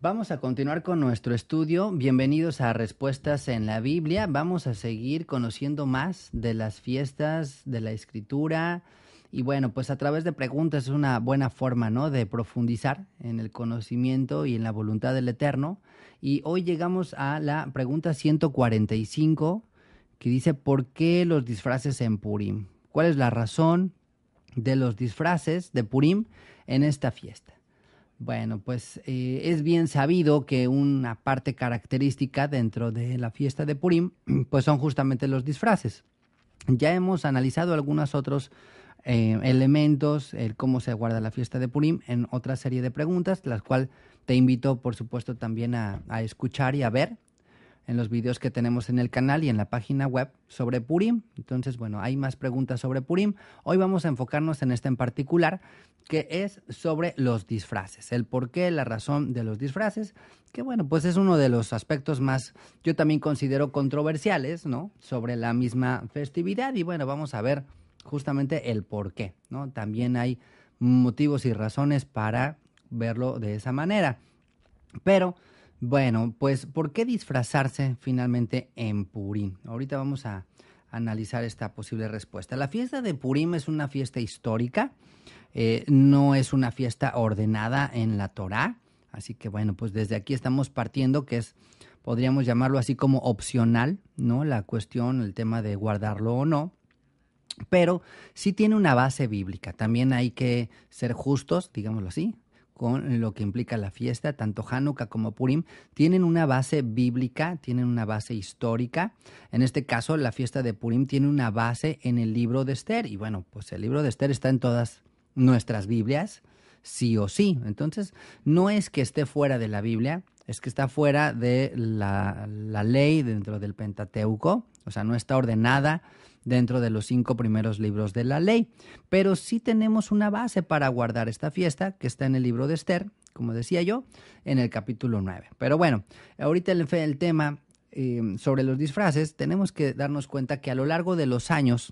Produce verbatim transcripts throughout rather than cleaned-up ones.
Vamos a continuar con nuestro estudio. Bienvenidos a Respuestas en la Biblia. Vamos a seguir conociendo más de las fiestas, de la Escritura. Y bueno, pues a través de preguntas es una buena forma, ¿no?, de profundizar en el conocimiento y en la voluntad del Eterno. Y hoy llegamos a la pregunta ciento cuarenta y cinco, que dice: ¿por qué los disfraces en Purim? ¿Cuál es la razón de los disfraces de Purim en esta fiesta? Bueno, pues eh, es bien sabido que una parte característica dentro de la fiesta de Purim, pues son justamente los disfraces. Ya hemos analizado algunos otros eh, elementos, el cómo se guarda la fiesta de Purim, en otra serie de preguntas, las cuales te invito, por supuesto, también a, a escuchar y a ver en los videos que tenemos en el canal y en la página web sobre Purim. Entonces, bueno, hay más preguntas sobre Purim. Hoy vamos a enfocarnos en esta en particular, que es sobre los disfraces, el por qué, la razón de los disfraces, que bueno, pues es uno de los aspectos más, yo también considero controversiales, ¿no?, sobre la misma festividad. Y bueno, vamos a ver justamente el por qué, ¿no? También hay motivos y razones para verlo de esa manera. Pero bueno, pues ¿por qué disfrazarse finalmente en Purim? Ahorita vamos a analizar esta posible respuesta. La fiesta de Purim es una fiesta histórica, eh, no es una fiesta ordenada en la Torá, así que bueno, pues desde aquí estamos partiendo que es, podríamos llamarlo así como opcional, ¿no?, la cuestión, el tema de guardarlo o no. Pero sí tiene una base bíblica. También hay que ser justos, digámoslo así, con lo que implica la fiesta. Tanto Hanukkah como Purim tienen una base bíblica, tienen una base histórica. En este caso, la fiesta de Purim tiene una base en el libro de Esther. Y bueno, pues el libro de Esther está en todas nuestras Biblias, sí o sí. Entonces, no es que esté fuera de la Biblia, es que está fuera de la, la ley dentro del Pentateuco. O sea, no está ordenada dentro de los cinco primeros libros de la ley. Pero sí tenemos una base para guardar esta fiesta, que está en el libro de Esther, como decía yo, en el capítulo nueve. Pero bueno, ahorita el, el tema eh, sobre los disfraces, tenemos que darnos cuenta que a lo largo de los años,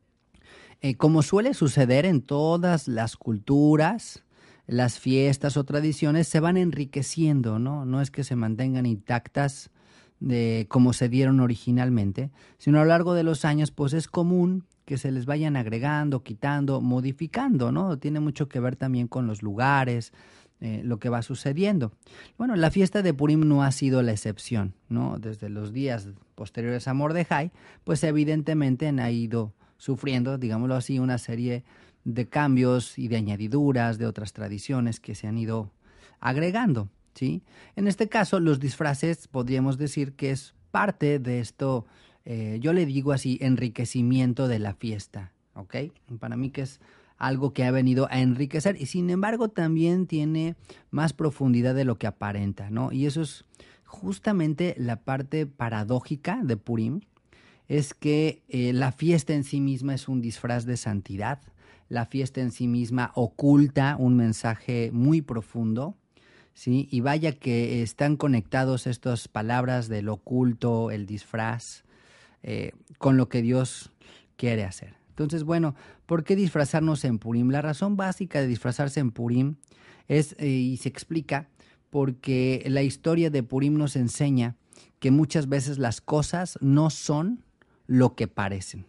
eh, como suele suceder en todas las culturas, las fiestas o tradiciones se van enriqueciendo, ¿no? No es que se mantengan intactas de como se dieron originalmente, sino a lo largo de los años, pues es común que se les vayan agregando, quitando, modificando, ¿no? Tiene mucho que ver también con los lugares, eh, lo que va sucediendo. Bueno, la fiesta de Purim no ha sido la excepción, ¿no? Desde los días posteriores a Mordejai, pues evidentemente han ido sufriendo, digámoslo así, una serie de cambios y de añadiduras de otras tradiciones que se han ido agregando, ¿sí? En este caso, los disfraces podríamos decir que es parte de esto, eh, yo le digo así, enriquecimiento de la fiesta, ¿ok? Para mí que es algo que ha venido a enriquecer y sin embargo también tiene más profundidad de lo que aparenta, ¿no? Y eso es justamente la parte paradójica de Purim, es que eh, la fiesta en sí misma es un disfraz de santidad, la fiesta en sí misma oculta un mensaje muy profundo, ¿sí? Y vaya que están conectados estas palabras del oculto, el disfraz, eh, con lo que Dios quiere hacer. Entonces, bueno, ¿por qué disfrazarnos en Purim? La razón básica de disfrazarse en Purim es, eh, y se explica, porque la historia de Purim nos enseña que muchas veces las cosas no son lo que parecen.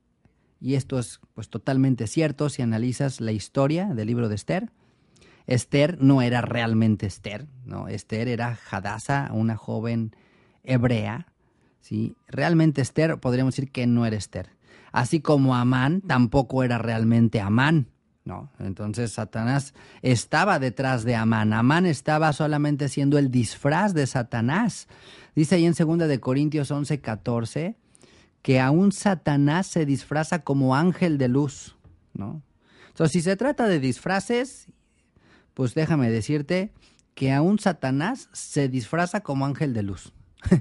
Y esto es pues totalmente cierto si analizas la historia del libro de Esther. Esther no era realmente Esther, ¿no? Esther era Hadasa, una joven hebrea, ¿sí? Realmente Esther podríamos decir que no era Esther. Así como Amán tampoco era realmente Amán, ¿no? Entonces Satanás estaba detrás de Amán. Amán estaba solamente siendo el disfraz de Satanás. Dice ahí en segunda de Corintios once, catorce, que aún Satanás se disfraza como ángel de luz, ¿no? Entonces, si se trata de disfraces, pues déjame decirte que aún Satanás se disfraza como ángel de luz.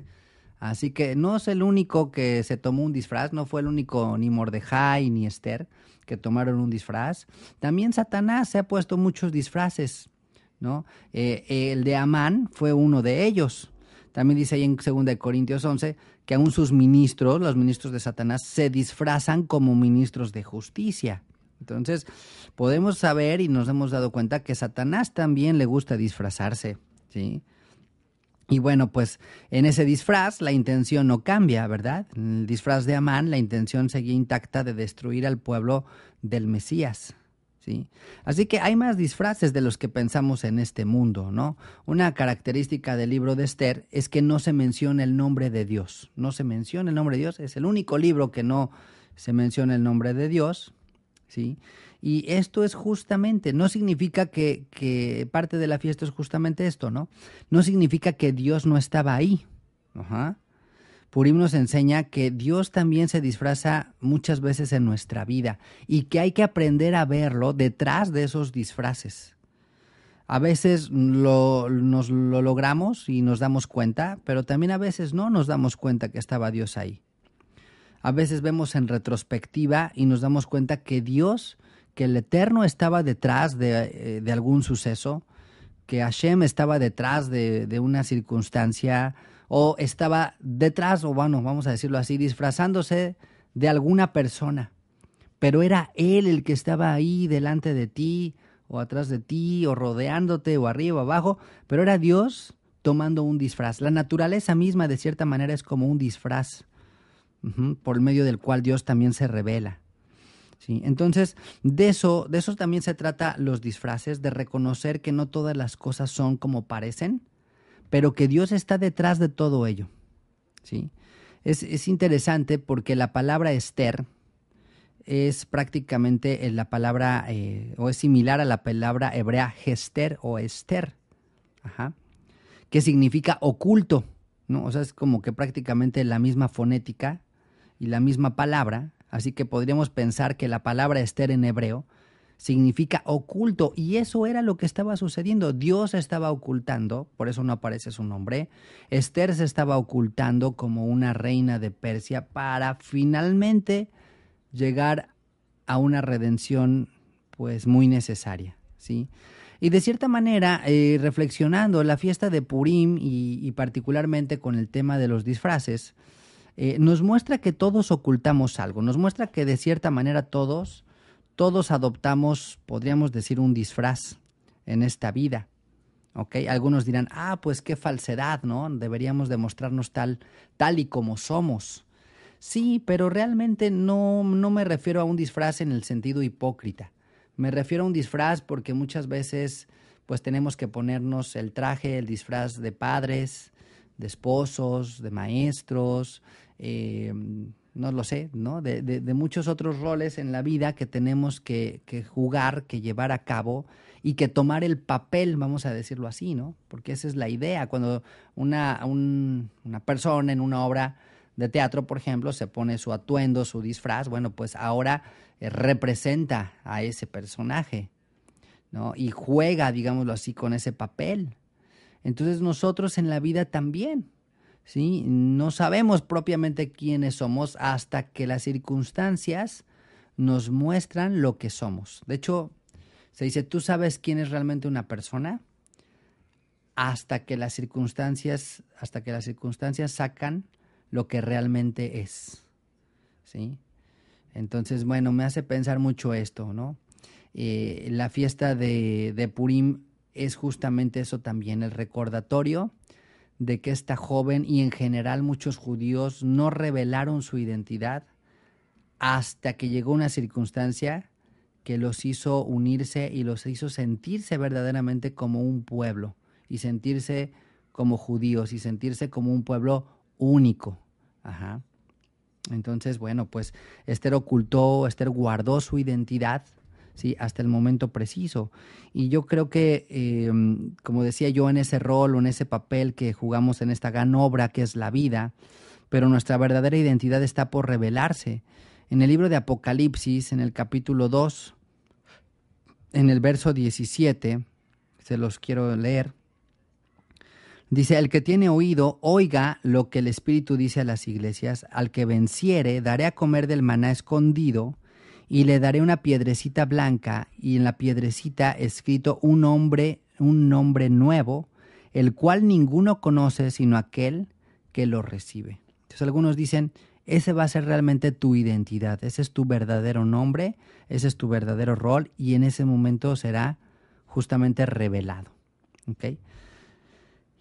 Así que no es el único que se tomó un disfraz, no fue el único ni Mordejai ni Esther que tomaron un disfraz. También Satanás se ha puesto muchos disfraces, ¿no? Eh, el de Amán fue uno de ellos. También dice ahí en segunda de Corintios once que aún sus ministros, los ministros de Satanás, se disfrazan como ministros de justicia. Entonces, podemos saber y nos hemos dado cuenta que Satanás también le gusta disfrazarse, ¿sí? Y bueno, pues en ese disfraz la intención no cambia, ¿verdad? En el disfraz de Amán la intención seguía intacta de destruir al pueblo del Mesías, ¿sí? Así que hay más disfraces de los que pensamos en este mundo, ¿no? Una característica del libro de Esther es que no se menciona el nombre de Dios. No se menciona el nombre de Dios. Es el único libro que no se menciona el nombre de Dios, ¿sí? Y esto es justamente, no significa que, que parte de la fiesta es justamente esto, ¿no? No significa que Dios no estaba ahí. Ajá. Purim nos enseña que Dios también se disfraza muchas veces en nuestra vida y que hay que aprender a verlo detrás de esos disfraces. A veces lo, nos lo logramos y nos damos cuenta, pero también a veces no nos damos cuenta que estaba Dios ahí. A veces vemos en retrospectiva y nos damos cuenta que Dios, que el Eterno estaba detrás de, de algún suceso, que Hashem estaba detrás de, de una circunstancia, o estaba detrás, o bueno, vamos a decirlo así, disfrazándose de alguna persona. Pero era Él el que estaba ahí delante de ti, o atrás de ti, o rodeándote, o arriba, o abajo, pero era Dios tomando un disfraz. La naturaleza misma, de cierta manera, es como un disfraz, uh-huh, por el medio del cual Dios también se revela. ¿Sí? Entonces, de eso, de eso también se trata los disfraces, de reconocer que no todas las cosas son como parecen, pero que Dios está detrás de todo ello. ¿Sí? Es, es interesante porque la palabra Esther es prácticamente la palabra, eh, o es similar a la palabra hebrea Hester o Esther, ajá, que significa oculto, ¿no? O sea, es como que prácticamente la misma fonética y la misma palabra. Así que podríamos pensar que la palabra Esther en hebreo significa oculto, y eso era lo que estaba sucediendo. Dios estaba ocultando, por eso no aparece su nombre. Esther se estaba ocultando como una reina de Persia para finalmente llegar a una redención pues muy necesaria, ¿sí? Y de cierta manera, eh, reflexionando la fiesta de Purim y, y particularmente con el tema de los disfraces, Eh, nos muestra que todos ocultamos algo, nos muestra que de cierta manera todos, todos adoptamos, podríamos decir, un disfraz en esta vida, ¿ok? Algunos dirán, ah, pues qué falsedad, ¿no? Deberíamos demostrarnos tal, tal y como somos. Sí, pero realmente no, no me refiero a un disfraz en el sentido hipócrita. Me refiero a un disfraz porque muchas veces pues tenemos que ponernos el traje, el disfraz de padres, de esposos, de maestros, eh, no lo sé, ¿no? De, de, de muchos otros roles en la vida que tenemos que, que jugar, que llevar a cabo y que tomar el papel, vamos a decirlo así, ¿no? Porque esa es la idea. Cuando una, un, una persona en una obra de teatro, por ejemplo, se pone su atuendo, su disfraz, bueno, pues ahora eh, representa a ese personaje, ¿no? Y juega, digámoslo así, con ese papel. Entonces nosotros en la vida también, ¿sí? No sabemos propiamente quiénes somos hasta que las circunstancias nos muestran lo que somos. De hecho, se dice, ¿tú sabes quién es realmente una persona? Hasta que las circunstancias, hasta que las circunstancias sacan lo que realmente es, ¿sí? Entonces, bueno, me hace pensar mucho esto, ¿no? Eh, la fiesta de, de Purim es justamente eso también, el recordatorio de que esta joven y en general muchos judíos no revelaron su identidad hasta que llegó una circunstancia que los hizo unirse y los hizo sentirse verdaderamente como un pueblo y sentirse como judíos y sentirse como un pueblo único. Ajá. Entonces, bueno, pues Esther ocultó, Esther guardó su identidad, ¿sí? Hasta el momento preciso. Y yo creo que, eh, como decía yo, en ese rol o en ese papel que jugamos en esta gran obra que es la vida, pero nuestra verdadera identidad está por revelarse. En el libro de Apocalipsis, en el capítulo dos, en el verso diecisiete, se los quiero leer. Dice, el que tiene oído, oiga lo que el Espíritu dice a las iglesias. Al que venciere, daré a comer del maná escondido, y le daré una piedrecita blanca, y en la piedrecita escrito un nombre, un nombre nuevo, el cual ninguno conoce sino aquel que lo recibe. Entonces algunos dicen, ese va a ser realmente tu identidad, ese es tu verdadero nombre, ese es tu verdadero rol, y en ese momento será justamente revelado. ¿Ok?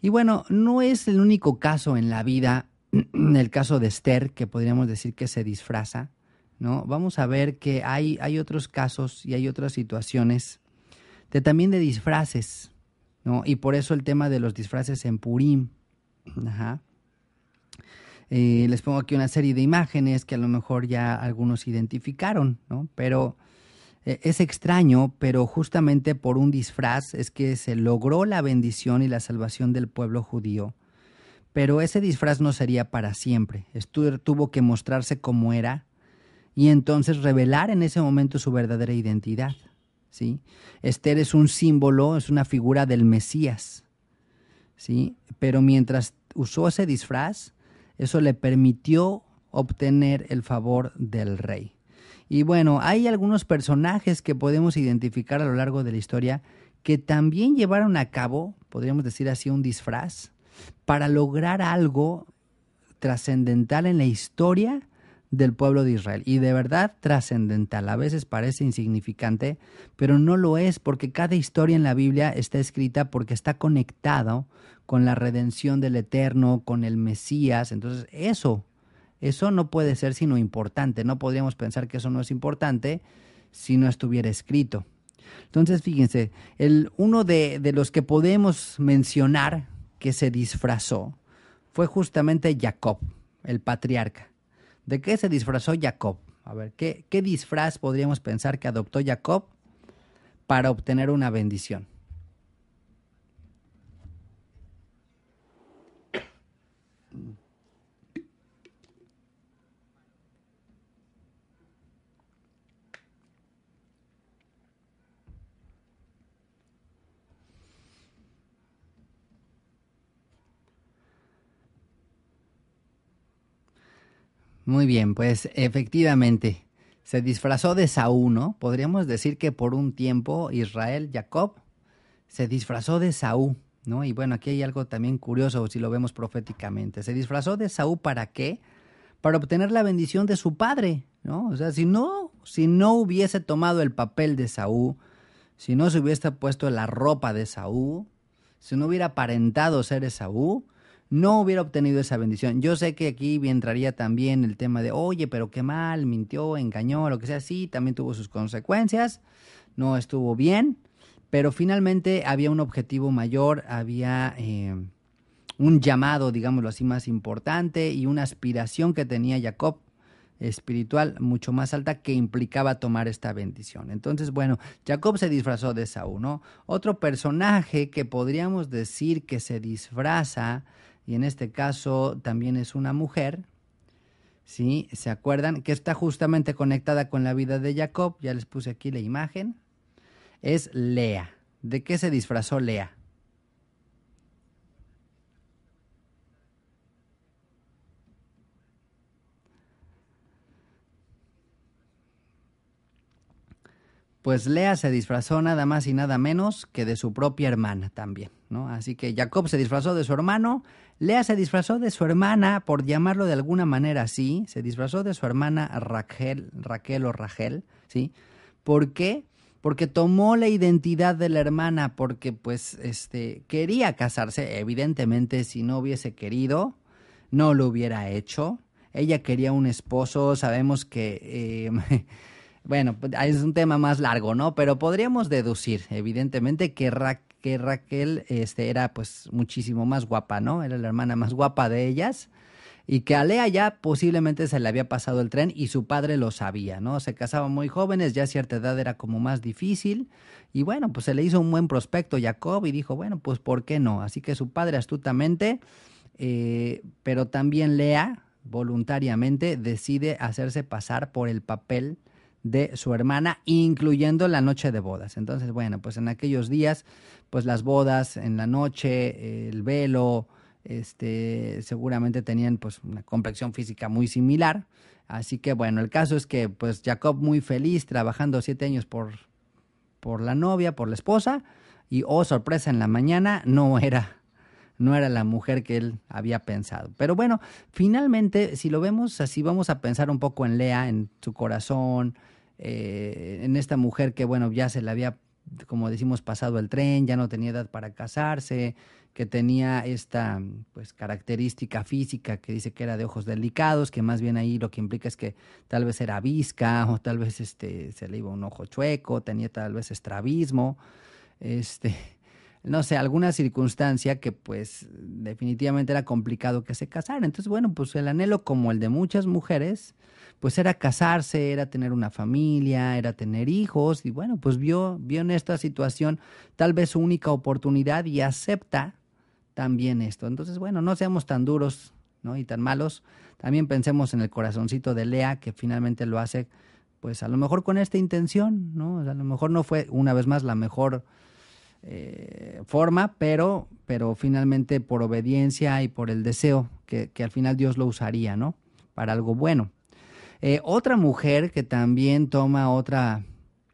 Y bueno, no es el único caso en la vida, el caso de Esther, que podríamos decir que se disfraza, ¿no? Vamos a ver que hay, hay otros casos y hay otras situaciones de, también de disfraces, ¿no? Y por eso el tema de los disfraces en Purim. Ajá. Eh, les pongo aquí una serie de imágenes que a lo mejor ya algunos identificaron, ¿no? Pero eh, es extraño, pero justamente por un disfraz es que se logró la bendición y la salvación del pueblo judío. Pero ese disfraz no sería para siempre. Estu- tuvo que mostrarse como era y entonces revelar en ese momento su verdadera identidad, ¿sí? Esther es un símbolo, es una figura del Mesías, ¿sí? Pero mientras usó ese disfraz, eso le permitió obtener el favor del rey. Y bueno, hay algunos personajes que podemos identificar a lo largo de la historia que también llevaron a cabo, podríamos decir así, un disfraz para lograr algo trascendental en la historia del pueblo de Israel. Y de verdad trascendental. A veces parece insignificante, pero no lo es, porque cada historia en la Biblia está escrita porque está conectado con la redención del Eterno, con el Mesías. Entonces eso, eso no puede ser sino importante. No podríamos pensar que eso no es importante si no estuviera escrito. Entonces fíjense, el, uno de, de los que podemos mencionar que se disfrazó fue justamente Jacob, el patriarca. ¿De qué se disfrazó Jacob? A ver, ¿qué, qué disfraz podríamos pensar que adoptó Jacob para obtener una bendición? Muy bien, pues efectivamente se disfrazó de Saúl, ¿no? Podríamos decir que por un tiempo Israel, Jacob, se disfrazó de Saúl, ¿no? Y bueno, aquí hay algo también curioso si lo vemos proféticamente. ¿Se disfrazó de Saúl para qué? Para obtener la bendición de su padre, ¿no? O sea, si no, si no hubiese tomado el papel de Saúl, si no se hubiese puesto la ropa de Saúl, si no hubiera aparentado ser Esaú, no hubiera obtenido esa bendición. Yo sé que aquí entraría también el tema de, oye, pero qué mal, mintió, engañó, lo que sea. Sí, también tuvo sus consecuencias, no estuvo bien, pero finalmente había un objetivo mayor, había eh, un llamado, digámoslo así, más importante y una aspiración que tenía Jacob espiritual mucho más alta que implicaba tomar esta bendición. Entonces, bueno, Jacob se disfrazó de Esaú, ¿no? Otro personaje que podríamos decir que se disfraza, y en este caso también es una mujer, ¿sí? ¿Se acuerdan? Que está justamente conectada con la vida de Jacob, ya les puse aquí la imagen, es Lea. ¿De qué se disfrazó Lea? Pues Lea se disfrazó nada más y nada menos que de su propia hermana también, ¿no? Así que Jacob se disfrazó de su hermano, Lea se disfrazó de su hermana, por llamarlo de alguna manera así, se disfrazó de su hermana Raquel, Raquel o Rachel, ¿sí? ¿Por qué? Porque tomó la identidad de la hermana, porque pues este quería casarse, evidentemente si no hubiese querido, no lo hubiera hecho. Ella quería un esposo, sabemos que eh, bueno, pues, es un tema más largo, ¿no? Pero podríamos deducir, evidentemente, que, Ra que Raquel este, era pues muchísimo más guapa, ¿no? Era la hermana más guapa de ellas. Y que a Lea ya posiblemente se le había pasado el tren y su padre lo sabía, ¿no? Se casaban muy jóvenes, ya a cierta edad era como más difícil. Y bueno, pues se le hizo un buen prospecto a Jacob y dijo, bueno, pues ¿por qué no? Así que su padre astutamente, eh, pero también Lea voluntariamente decide hacerse pasar por el papel de su hermana, incluyendo la noche de bodas. Entonces, bueno, pues en aquellos días, pues las bodas en la noche, el velo, este, seguramente tenían pues una complexión física muy similar. Así que bueno, el caso es que pues Jacob muy feliz trabajando siete años por, por la novia, por la esposa, y oh sorpresa, en la mañana no era no era la mujer que él había pensado. Pero bueno, finalmente, si lo vemos así, vamos a pensar un poco en Lea, en su corazón, eh, en esta mujer que, bueno, ya se le había como decimos, pasado el tren, ya no tenía edad para casarse, que tenía esta pues característica física que dice que era de ojos delicados, que más bien ahí lo que implica es que tal vez era visca o tal vez este se le iba un ojo chueco, tenía tal vez estrabismo, este no sé, alguna circunstancia que pues definitivamente era complicado que se casara. Entonces, bueno, pues el anhelo como el de muchas mujeres, pues era casarse, era tener una familia, era tener hijos y bueno, pues vio, vio en esta situación tal vez su única oportunidad y acepta también esto. Entonces, bueno, no seamos tan duros, ¿no? Y tan malos. También pensemos en el corazoncito de Lea que finalmente lo hace, pues a lo mejor con esta intención, ¿no? O sea, a lo mejor no fue una vez más la mejor eh, forma, pero, pero finalmente por obediencia y por el deseo que, que al final Dios lo usaría, ¿no? Para algo bueno. Eh, otra mujer que también toma otra,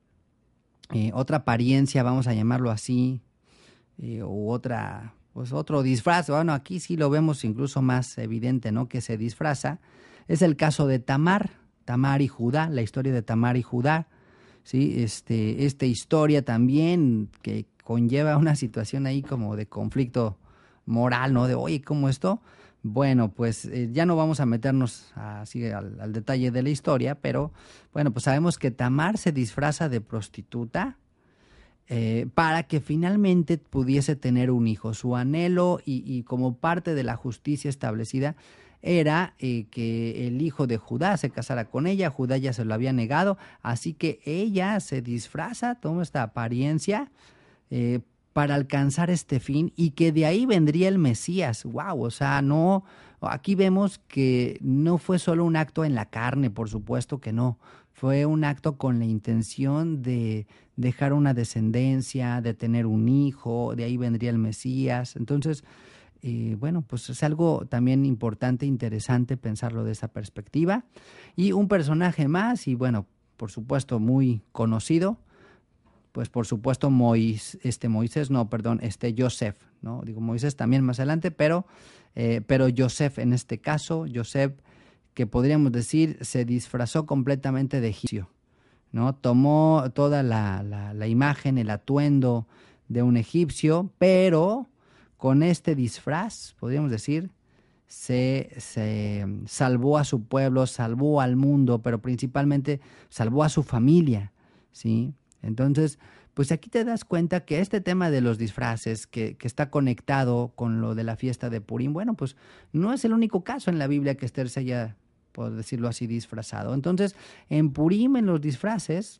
eh, otra apariencia, vamos a llamarlo así, eh, u otra, pues otro disfraz, bueno, aquí sí lo vemos incluso más evidente, ¿no? Que se disfraza, es el caso de Tamar, Tamar y Judá, la historia de Tamar y Judá, ¿sí? Este, esta historia también que conlleva una situación ahí como de conflicto moral, ¿no? De, oye, ¿cómo esto? Bueno, pues eh, ya no vamos a meternos así al, al detalle de la historia, pero bueno, pues sabemos que Tamar se disfraza de prostituta eh, para que finalmente pudiese tener un hijo. Su anhelo y, y como parte de la justicia establecida era eh, que el hijo de Judá se casara con ella. Judá ya se lo había negado, así que ella se disfraza, toma esta apariencia eh, para alcanzar este fin y que de ahí vendría el Mesías. Wow, o sea, no, aquí vemos que no fue solo un acto en la carne, por supuesto que no, fue un acto con la intención de dejar una descendencia, de tener un hijo, de ahí vendría el Mesías. Entonces, eh, bueno, pues es algo también importante, interesante pensarlo de esa perspectiva. Y un personaje más, y bueno, por supuesto muy conocido, pues por supuesto Mois, este Moisés, no, perdón, este Joseph, ¿no? Digo Moisés también más adelante, pero, eh, pero Joseph en este caso, Joseph, que podríamos decir se disfrazó completamente de egipcio, ¿no? Tomó toda la, la, la imagen, el atuendo de un egipcio, pero con este disfraz, podríamos decir, se, se salvó a su pueblo, salvó al mundo, pero principalmente salvó a su familia, ¿sí? Entonces, pues aquí te das cuenta que este tema de los disfraces, que, que está conectado con lo de la fiesta de Purim, bueno, pues no es el único caso en la Biblia que Esther se haya, por decirlo así, disfrazado. Entonces, en Purim, en los disfraces,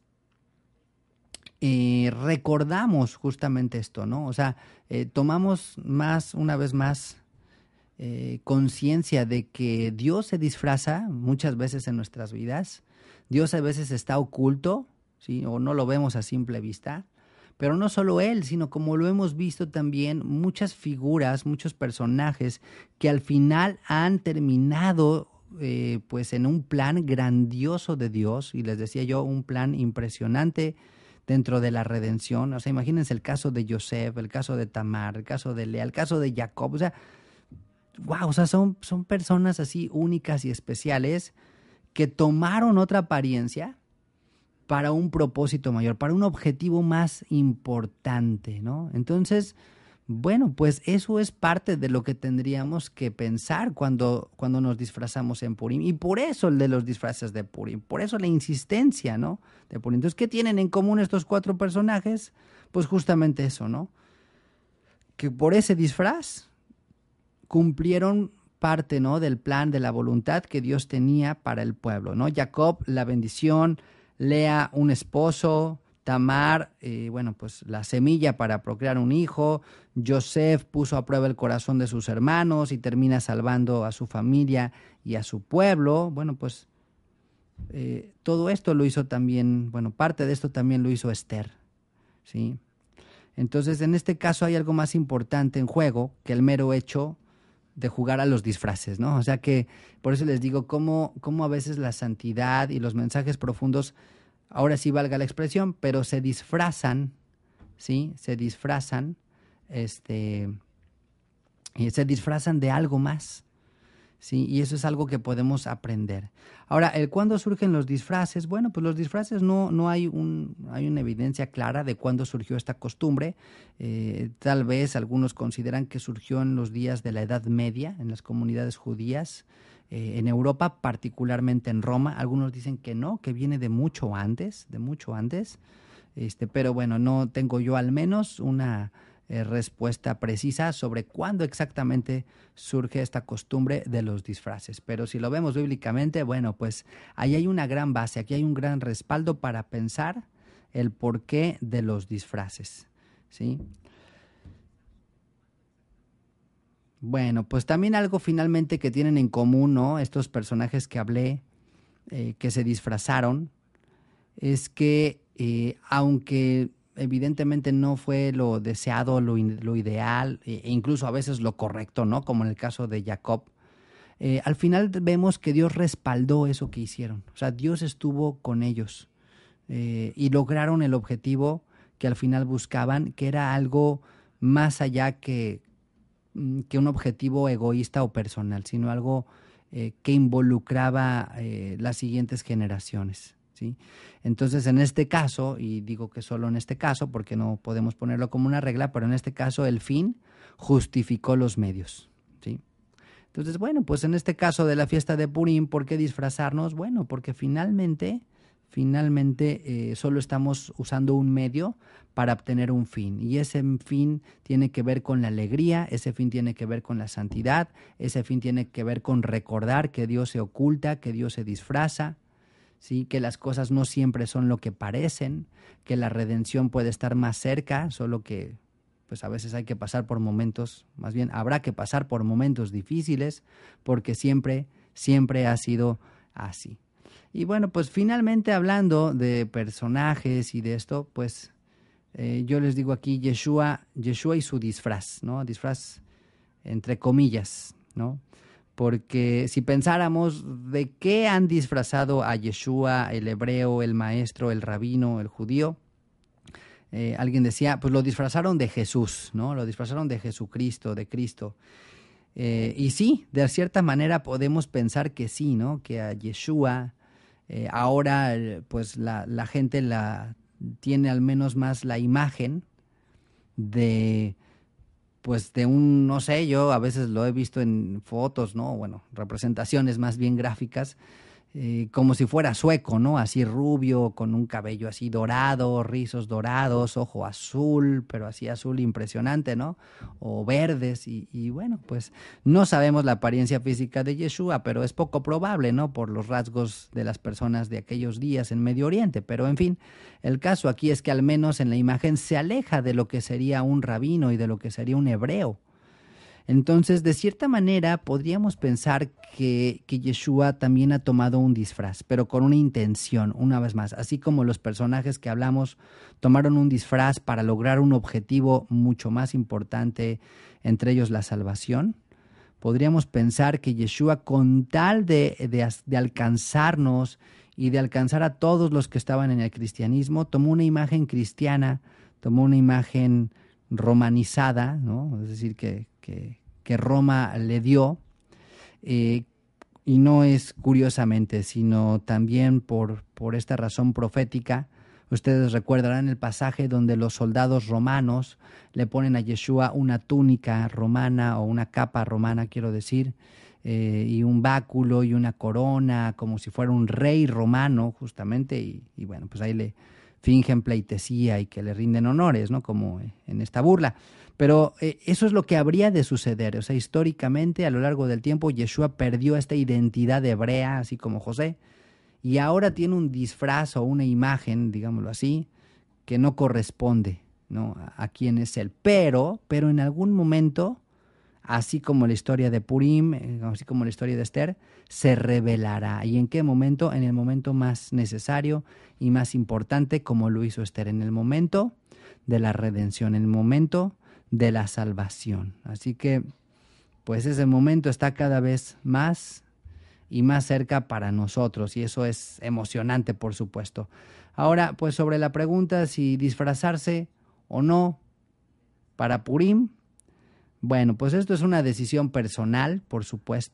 eh, recordamos justamente esto, ¿no? O sea, eh, tomamos más, una vez más, eh, conciencia de que Dios se disfraza muchas veces en nuestras vidas. Dios a veces está oculto, ¿sí? O no lo vemos a simple vista. Pero no solo Él, sino como lo hemos visto también, muchas figuras, muchos personajes que al final han terminado eh, pues en un plan grandioso de Dios. Y les decía yo, un plan impresionante dentro de la redención. O sea, imagínense el caso de Joseph, el caso de Tamar, el caso de Lea, el caso de Jacob. O sea, wow, o sea, son, son personas así únicas y especiales que tomaron otra apariencia para un propósito mayor, para un objetivo más importante, ¿no? Entonces, bueno, pues eso es parte de lo que tendríamos que pensar cuando, cuando nos disfrazamos en Purim. Y por eso el de los disfraces de Purim, por eso la insistencia, ¿no? De Purim. Entonces, ¿qué tienen en común estos cuatro personajes? Pues justamente eso, ¿no? Que por ese disfraz cumplieron parte, ¿no? Del plan, de la voluntad que Dios tenía para el pueblo, ¿no? Jacob, la bendición, Lea, un esposo, Tamar, eh, bueno, pues la semilla para procrear un hijo, Joseph puso a prueba el corazón de sus hermanos y termina salvando a su familia y a su pueblo. Bueno, pues eh, todo esto lo hizo también, bueno, parte de esto también lo hizo Esther, ¿sí? Entonces, en este caso hay algo más importante en juego que el mero hecho de jugar a los disfraces, ¿no? O sea que, por eso les digo, cómo, cómo a veces la santidad y los mensajes profundos, ahora sí valga la expresión, pero se disfrazan, ¿sí? Se disfrazan, este, eh, se disfrazan de algo más. ¿sí? Y eso es algo que podemos aprender. Ahora, el cuándo surgen los disfraces, bueno, pues los disfraces no, no hay, un, hay una evidencia clara de cuándo surgió esta costumbre. Eh, tal vez algunos consideran que surgió en los días de la Edad Media, en las comunidades judías, eh, en Europa, particularmente en Roma. Algunos dicen que no, que viene de mucho antes, de mucho antes. Este, pero bueno, no tengo yo al menos una eh, respuesta precisa sobre cuándo exactamente surge esta costumbre de los disfraces. Pero si lo vemos bíblicamente, bueno, pues ahí hay una gran base, aquí hay un gran respaldo para pensar el porqué de los disfraces, ¿sí? Bueno, pues también algo finalmente que tienen en común, ¿no? Estos personajes que hablé, eh, que se disfrazaron, es que eh, aunque evidentemente no fue lo deseado, lo, in- lo ideal, e e incluso a veces lo correcto, ¿no? Como en el caso de Jacob, eh, al final vemos que Dios respaldó eso que hicieron. O sea, Dios estuvo con ellos eh, y lograron el objetivo que al final buscaban, que era algo más allá que, mm, que un objetivo egoísta o personal, sino algo eh, que involucraba eh, las siguientes generaciones, ¿sí? Entonces, en este caso, y digo que solo en este caso, porque no podemos ponerlo como una regla, pero en este caso el fin justificó los medios, ¿sí? Entonces, bueno, pues en este caso de la fiesta de Purim, ¿por qué disfrazarnos? Bueno, porque finalmente, finalmente eh, solo estamos usando un medio para obtener un fin. Y ese fin tiene que ver con la alegría, ese fin tiene que ver con la santidad, ese fin tiene que ver con recordar que Dios se oculta, que Dios se disfraza, ¿sí? Que las cosas no siempre son lo que parecen, que la redención puede estar más cerca, solo que pues a veces hay que pasar por momentos, más bien habrá que pasar por momentos difíciles, porque siempre, siempre ha sido así. Y bueno, pues finalmente hablando de personajes y de esto, pues eh, yo les digo aquí Yeshua, Yeshua y su disfraz, ¿no? Disfraz entre comillas, ¿no? Porque si pensáramos de qué han disfrazado a Yeshua, el hebreo, el maestro, el rabino, el judío, eh, alguien decía, pues lo disfrazaron de Jesús, ¿no? Lo disfrazaron de Jesucristo, de Cristo. Eh, y sí, de cierta manera podemos pensar que sí, ¿no? Que a Yeshua eh, ahora eh, pues la, la gente la tiene al menos más la imagen de pues de un, no sé, yo a veces lo he visto en fotos, ¿no? Bueno, representaciones más bien gráficas, eh, como si fuera sueco, ¿no? Así rubio, con un cabello así dorado, rizos dorados, ojo azul, pero así azul impresionante, ¿no? O verdes, y, y bueno, pues no sabemos la apariencia física de Yeshua, pero es poco probable, ¿no? Por los rasgos de las personas de aquellos días en Medio Oriente, pero en fin, el caso aquí es que al menos en la imagen se aleja de lo que sería un rabino y de lo que sería un hebreo. Entonces, de cierta manera, podríamos pensar que, que Yeshua también ha tomado un disfraz, pero con una intención, una vez más. Así como los personajes que hablamos tomaron un disfraz para lograr un objetivo mucho más importante, entre ellos la salvación, podríamos pensar que Yeshua, con tal de, de, de alcanzarnos y de alcanzar a todos los que estaban en el cristianismo, tomó una imagen cristiana, tomó una imagen romanizada, ¿no? Es decir, que, que, que Roma le dio, eh, y no es curiosamente, sino también por, por esta razón profética. Ustedes recordarán el pasaje donde los soldados romanos le ponen a Yeshua una túnica romana o una capa romana, quiero decir, eh, y un báculo y una corona, como si fuera un rey romano, justamente, y, y bueno, pues ahí le fingen pleitesía y que le rinden honores, ¿no? Como en esta burla. Pero eh, eso es lo que habría de suceder. O sea, históricamente, a lo largo del tiempo, Yeshua perdió esta identidad hebrea, así como José, y ahora tiene un disfraz o una imagen, digámoslo así, que no corresponde, ¿no? a, a quién es él. Pero, pero en algún momento, así como la historia de Purim, eh, así como la historia de Esther, se revelará. ¿Y en qué momento? En el momento más necesario y más importante, como lo hizo Esther, en el momento de la redención, en el momento de la salvación. Así que, pues ese momento está cada vez más y más cerca para nosotros, y eso es emocionante, por supuesto. Ahora, pues sobre la pregunta si disfrazarse o no para Purim, bueno, pues esto es una decisión personal, por supuesto.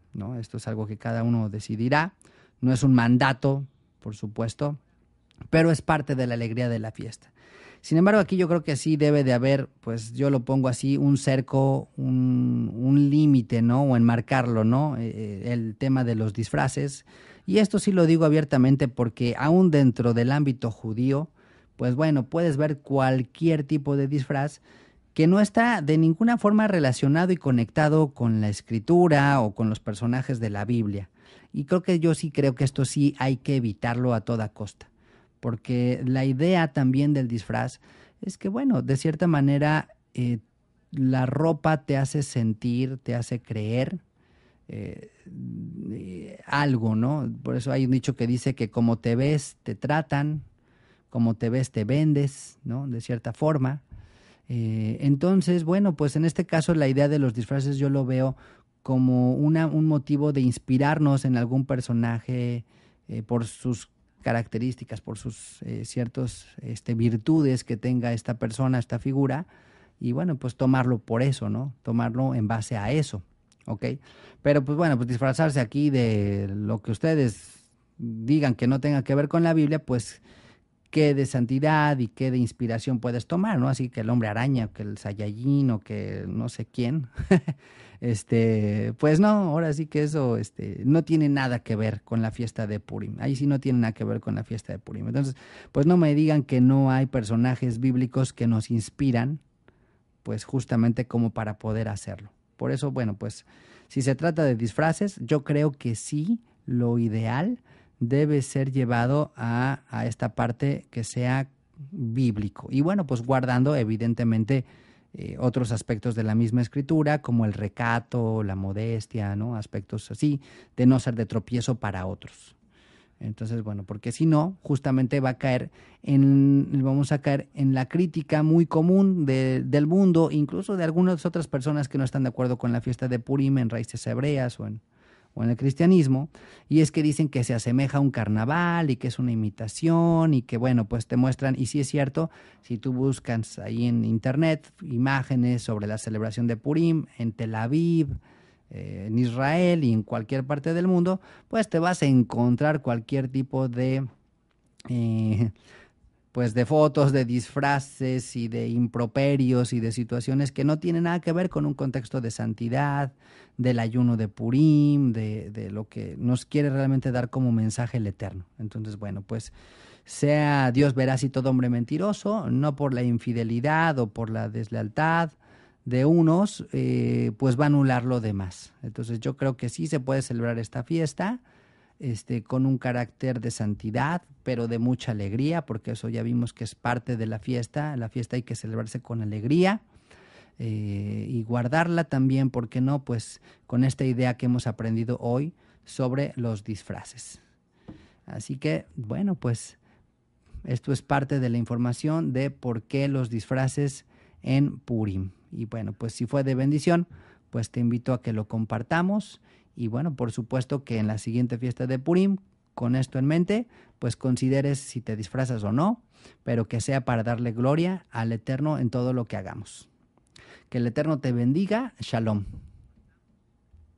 ¿no? Esto es algo que cada uno decidirá, no es un mandato, por supuesto, pero es parte de la alegría de la fiesta. Sin embargo, aquí yo creo que sí debe de haber, pues yo lo pongo así, un cerco, un, un límite, ¿no? O enmarcarlo, ¿no? Eh, el tema de los disfraces. Y esto sí lo digo abiertamente porque aún dentro del ámbito judío, pues bueno, puedes ver cualquier tipo de disfraz que no está de ninguna forma relacionado y conectado con la escritura o con los personajes de la Biblia. Y creo que yo sí creo que esto sí hay que evitarlo a toda costa. Porque la idea también del disfraz es que, bueno, de cierta manera eh, la ropa te hace sentir, te hace creer eh, eh, algo, ¿no? Por eso hay un dicho que dice que como te ves, te tratan, como te ves, te vendes, ¿no? De cierta forma. Eh, entonces, bueno, pues en este caso la idea de los disfraces yo lo veo como una, un motivo de inspirarnos en algún personaje eh, por sus características, por sus eh, ciertas este, virtudes que tenga esta persona, esta figura, y bueno, pues tomarlo por eso, ¿no? Tomarlo en base a eso, ¿ok? Pero pues bueno, pues disfrazarse aquí de lo que ustedes digan que no tenga que ver con la Biblia, pues qué de santidad y qué de inspiración puedes tomar, ¿no? Así que el hombre araña, que el Saiyajin o que no sé quién, este, pues no, ahora sí que eso este, no tiene nada que ver con la fiesta de Purim. Ahí sí no tiene nada que ver con la fiesta de Purim. Entonces, pues no me digan que no hay personajes bíblicos que nos inspiran, pues justamente como para poder hacerlo. Por eso, bueno, pues si se trata de disfraces, yo creo que sí, lo ideal debe ser llevado a, a esta parte que sea bíblico. Y bueno, pues guardando evidentemente eh, otros aspectos de la misma escritura, como el recato, la modestia, ¿no? Aspectos así, de no ser de tropiezo para otros. Entonces, bueno, porque si no, justamente va a caer en, vamos a caer en la crítica muy común de, del mundo, incluso de algunas otras personas que no están de acuerdo con la fiesta de Purim en raíces hebreas o en, o en el cristianismo, y es que dicen que se asemeja a un carnaval y que es una imitación y que, bueno, pues te muestran, y sí es cierto, si tú buscas ahí en internet imágenes sobre la celebración de Purim en Tel Aviv, eh, en Israel y en cualquier parte del mundo, pues te vas a encontrar cualquier tipo de... Eh, pues de fotos, de disfraces y de improperios y de situaciones que no tienen nada que ver con un contexto de santidad, del ayuno de Purim, de, de lo que nos quiere realmente dar como mensaje el Eterno. Entonces, bueno, pues sea Dios veraz y todo hombre mentiroso, no por la infidelidad o por la deslealtad de unos, eh, pues va a anular lo demás. Entonces yo creo que sí se puede celebrar esta fiesta, Este, con un carácter de santidad, pero de mucha alegría, porque eso ya vimos que es parte de la fiesta. La fiesta hay que celebrarse con alegría eh, y guardarla también, ¿por qué no? Pues con esta idea que hemos aprendido hoy sobre los disfraces. Así que, bueno, pues esto es parte de la información de por qué los disfraces en Purim. Y bueno, pues si fue de bendición, pues te invito a que lo compartamos. Y bueno, por supuesto que en la siguiente fiesta de Purim, con esto en mente, pues consideres si te disfrazas o no, pero que sea para darle gloria al Eterno en todo lo que hagamos. Que el Eterno te bendiga. Shalom.